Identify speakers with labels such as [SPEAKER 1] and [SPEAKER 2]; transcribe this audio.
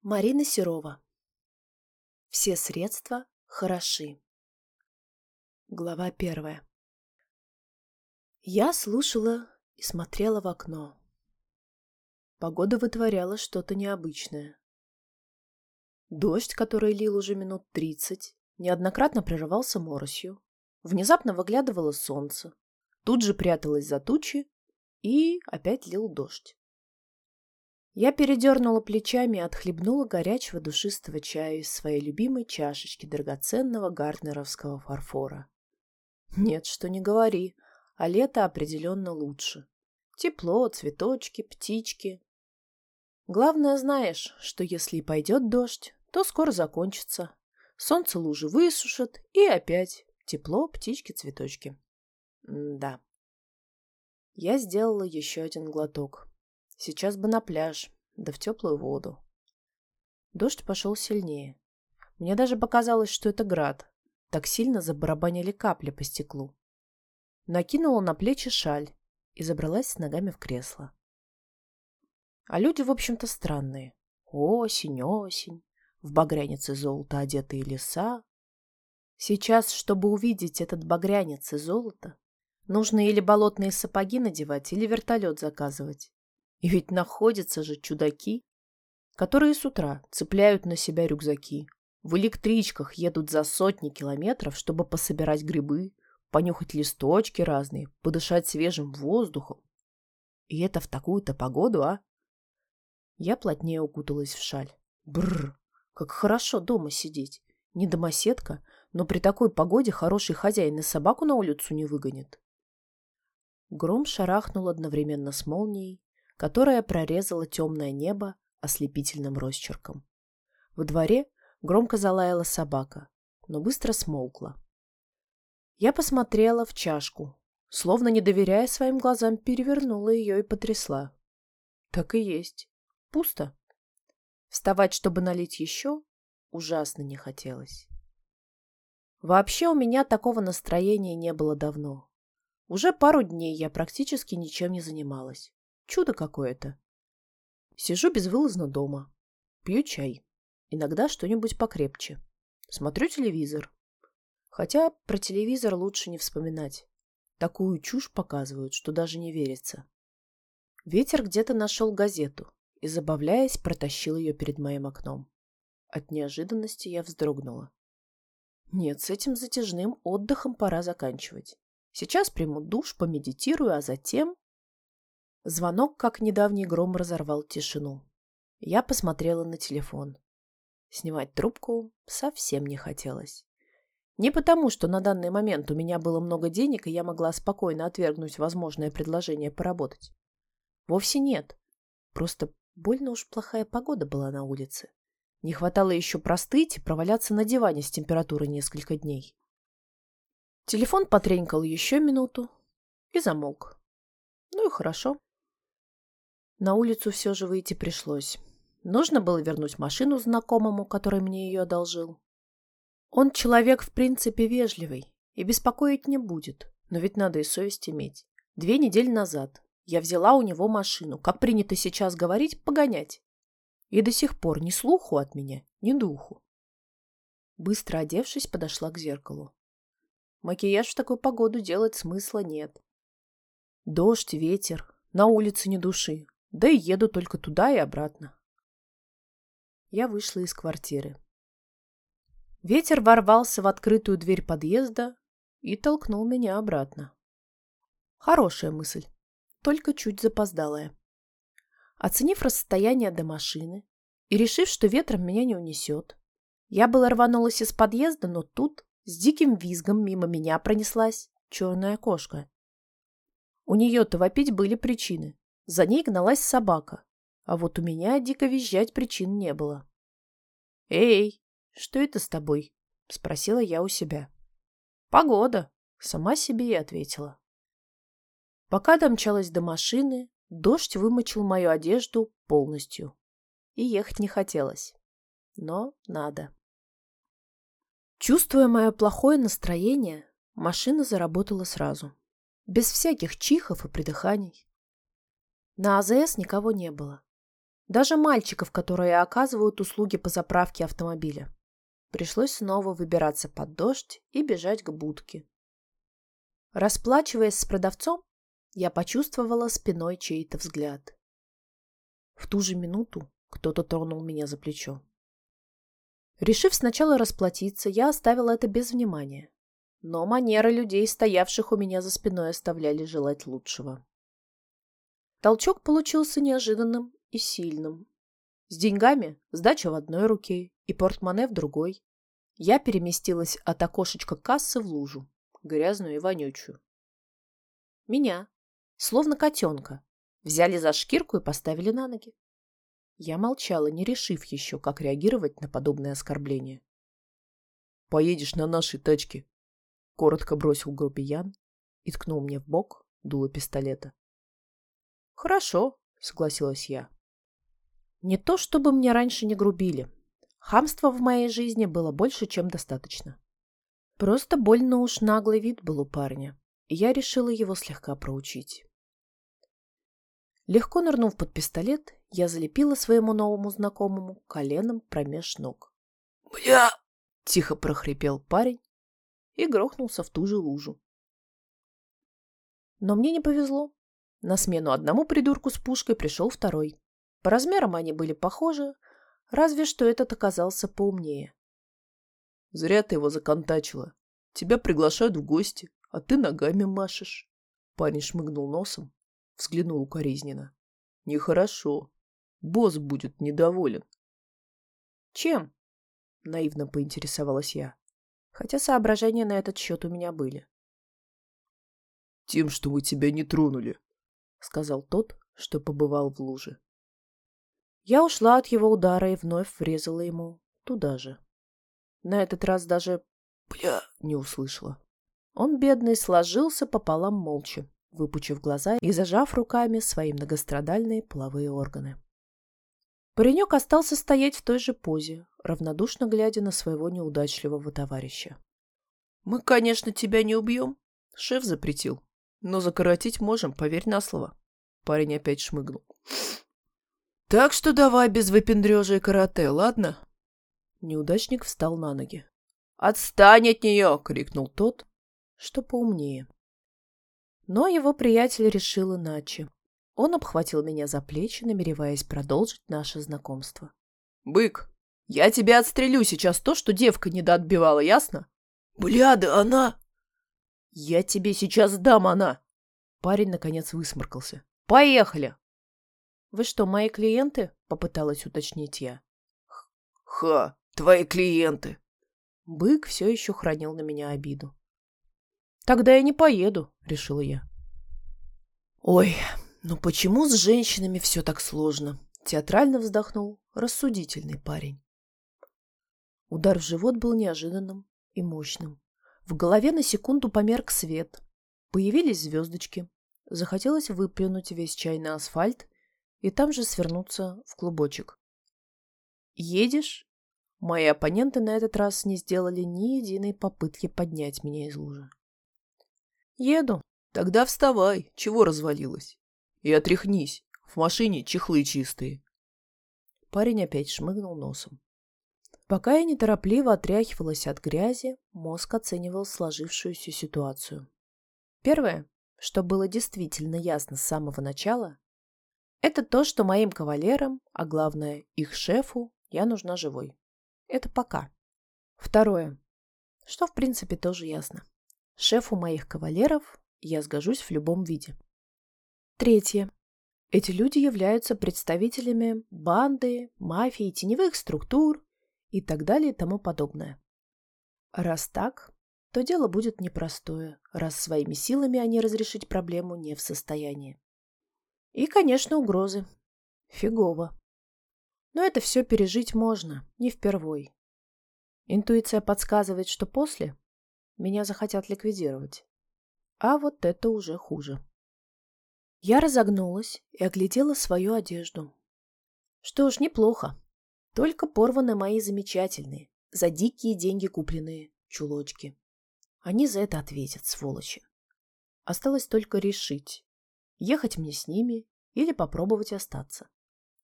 [SPEAKER 1] Марина Серова. Все средства хороши. Глава 1. Я слушала и смотрела в окно. Погода вытворяла что-то необычное. Дождь, который лил уже минут 30, неоднократно прерывался моросью. Внезапно выглядывало солнце, тут же пряталось за тучи и опять лил дождь. Я передернула плечами и отхлебнула горячего душистого чая из своей любимой чашечки драгоценного гартнеровского фарфора. Нет, что не говори, а лето определенно лучше. Тепло, цветочки, птички. Главное, знаешь, что если и пойдет дождь, то скоро закончится. Солнце лужи высушит, и опять тепло, птички, цветочки. Да. Я сделала еще один глоток. Сейчас бы на пляж, да в теплую воду. Дождь пошел сильнее. Мне даже показалось, что это град. Так сильно забарабанили капли по стеклу. Накинула на плечи шаль и забралась с ногами в кресло. А люди, в общем-то, странные. Осень, осень, в багрянец и золото одетые леса. Сейчас, чтобы увидеть этот багрянец и золото, нужно или болотные сапоги надевать, или вертолет заказывать. И ведь находятся же чудаки, которые с утра цепляют на себя рюкзаки, в электричках едут за сотни километров, чтобы пособирать грибы, понюхать листочки разные, подышать свежим воздухом. И это в такую-то погоду, а? Я плотнее укуталась в шаль. Бррр, как хорошо дома сидеть. Не домоседка, но при такой погоде хороший хозяин и собаку на улицу не выгонит. Гром шарахнул одновременно с молнией, которая прорезала темное небо ослепительным росчерком. Во дворе громко залаяла собака, но быстро смолкла. Я посмотрела в чашку, словно не доверяя своим глазам, перевернула ее и потрясла. Так и есть. Пусто. Вставать, чтобы налить еще, ужасно не хотелось. Вообще у меня такого настроения не было давно. Уже пару дней я практически ничем не занималась. Чудо какое-то. Сижу безвылазно дома. Пью чай. Иногда что-нибудь покрепче. Смотрю телевизор. Хотя про телевизор лучше не вспоминать. Такую чушь показывают, что даже не верится. Ветер где-то нашел газету и, забавляясь, протащил ее перед моим окном. От неожиданности я вздрогнула. Нет, с этим затяжным отдыхом пора заканчивать. Сейчас приму душ, помедитирую, а затем... Звонок, как недавний гром, разорвал тишину. Я посмотрела на телефон. Снимать трубку совсем не хотелось. Не потому, что на данный момент у меня было много денег, и я могла спокойно отвергнуть возможное предложение поработать. Вовсе нет. Просто больно уж плохая погода была на улице. Не хватало еще простыть и проваляться на диване с температурой несколько дней. Телефон потренькал еще минуту и замолк. Ну и хорошо. На улицу все же выйти пришлось. Нужно было вернуть машину знакомому, который мне ее одолжил. Он человек, в принципе, вежливый и беспокоить не будет, но ведь надо и совесть иметь. 2 недели назад я взяла у него машину, как принято сейчас говорить, погонять. И до сих пор ни слуху от меня, ни духу. Быстро одевшись, подошла к зеркалу. Макияж в такую погоду делать смысла нет. Дождь, ветер, на улице ни души. Да и еду только туда и обратно. Я вышла из квартиры. Ветер ворвался в открытую дверь подъезда и толкнул меня обратно. Хорошая мысль, только чуть запоздалая. Оценив расстояние до машины и решив, что ветром меня не унесет, я была рванулась из подъезда, но тут с диким визгом мимо меня пронеслась черная кошка. У нее-то вопить были причины. За ней гналась собака, а вот у меня дико визжать причин не было. «Эй, что это с тобой?» — спросила я у себя. «Погода», — сама себе и ответила. Пока домчалась до машины, дождь вымочил мою одежду полностью. И ехать не хотелось. Но надо. Чувствуя мое плохое настроение, машина заработала сразу. Без всяких чихов и придыханий. На АЗС никого не было. Даже мальчиков, которые оказывают услуги по заправке автомобиля. Пришлось снова выбираться под дождь и бежать к будке. Расплачиваясь с продавцом, я почувствовала спиной чей-то взгляд. В ту же минуту кто-то тронул меня за плечо. Решив сначала расплатиться, я оставила это без внимания. Но манеры людей, стоявших у меня за спиной, оставляли желать лучшего. Толчок получился неожиданным и сильным. С деньгами сдача в одной руке и портмоне в другой. Я переместилась от окошечка кассы в лужу, грязную и вонючую. Меня, словно котенка, взяли за шкирку и поставили на ноги. Я молчала, не решив еще, как реагировать на подобное оскорбление. «Поедешь на нашей тачке», — коротко бросил грубиян и ткнул мне в бок дуло пистолета. «Хорошо», — согласилась я. Не то чтобы мне раньше не грубили. Хамства в моей жизни было больше, чем достаточно. Просто больно уж наглый вид был у парня, и я решила его слегка проучить. Легко нырнув под пистолет, я залепила своему новому знакомому коленом промеж ног. «Бля!» — тихо прохрипел парень и грохнулся в ту же лужу. Но мне не повезло. На смену одному придурку с пушкой пришел второй. По размерам они были похожи, разве что этот оказался поумнее. «Зря ты его законтачила. Тебя приглашают в гости, а ты ногами машешь». Парень шмыгнул носом, взглянул укоризненно. «Нехорошо. Босс будет недоволен». «Чем?» — наивно поинтересовалась я, хотя соображения на этот счет у меня были. «Тем, что мы тебя не тронули», — сказал тот, что побывал в луже. Я ушла от его удара и вновь врезала ему туда же. На этот раз даже «бля» не услышала. Он, бедный, сложился пополам молча, выпучив глаза и зажав руками свои многострадальные половые органы. Паренек остался стоять в той же позе, равнодушно глядя на своего неудачливого товарища. «Мы, конечно, тебя не убьем. Шеф запретил. Но закоротить можем, поверь на слово». Парень опять шмыгнул. «Так что давай без выпендрежа и карате, ладно?» Неудачник встал на ноги. «Отстань от нее!» — крикнул тот, что поумнее. Но его приятель решил иначе. Он обхватил меня за плечи, намереваясь продолжить наше знакомство. «Бык, я тебя отстрелю сейчас то, что девка недоотбивала, ясно?» «Бля, да она...» «Я тебе сейчас дам, она...» Парень, наконец, высморкался. «Поехали!» «Вы что, мои клиенты?» — попыталась уточнить я. «Ха, твои клиенты!» Бык все еще хранил на меня обиду. «Тогда я не поеду», — решила я. «Ой, ну почему с женщинами все так сложно?» — театрально вздохнул рассудительный парень. Удар в живот был неожиданным и мощным. В голове на секунду померк свет. Появились звездочки. Захотелось выплюнуть весь чай на асфальт и там же свернуться в клубочек. «Едешь?» Мои оппоненты на этот раз не сделали ни единой попытки поднять меня из лужи. «Еду». «Тогда вставай, чего развалилась? И отряхнись, в машине чехлы чистые». Парень опять шмыгнул носом. Пока я неторопливо отряхивалась от грязи, мозг оценивал сложившуюся ситуацию. Первое, что было действительно ясно с самого начала, это то, что моим кавалерам, а главное их шефу, я нужна живой. Это пока. Второе, что в принципе тоже ясно. Шефу моих кавалеров я сгожусь в любом виде. Третье. Эти люди являются представителями банды, мафии, теневых структур и так далее и тому подобное. Раз так, то дело будет непростое, раз своими силами они разрешить проблему не в состоянии. И, конечно, угрозы. Фигово. Но это все пережить можно, не впервой. Интуиция подсказывает, что после меня захотят ликвидировать. А вот это уже хуже. Я разогнулась и оглядела свою одежду. Что ж, неплохо. Только порваны мои замечательные, за дикие деньги купленные чулочки. Они за это ответят, сволочи. Осталось только решить, ехать мне с ними или попробовать остаться.